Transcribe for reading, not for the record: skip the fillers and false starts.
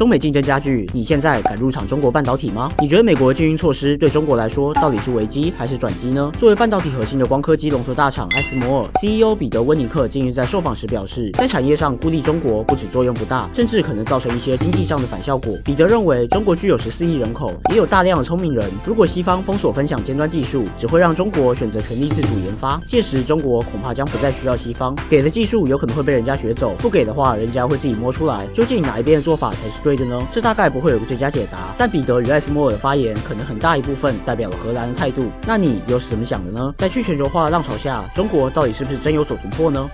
中美竞争加剧，你现在敢入场中国半导体吗？你觉得美国的禁运措施对中国来说到底是危机还是转机呢？作为半导体核心的光刻机龙头大厂艾斯摩尔 CEO 彼得温尼克近日在受访时表示，在产业上孤立中国不止作用不大，甚至可能造成一些经济上的反效果。彼得认为，中国具有14亿人口，也有大量的聪明人，如果西方封锁分享尖端技术，只会让中国选择全力自主研发，届时中国恐怕将不再需要西方给的技术，有可能会被人家学走，不给的话，人家会自己摸出来。究竟哪一边的做法才是对的呢？这大概不会有个最佳解答，但彼得与艾斯摩尔的发言可能很大一部分代表了荷兰的态度。那你又是怎么想的呢？在去全球化的浪潮下，中国到底是不是真有所突破呢？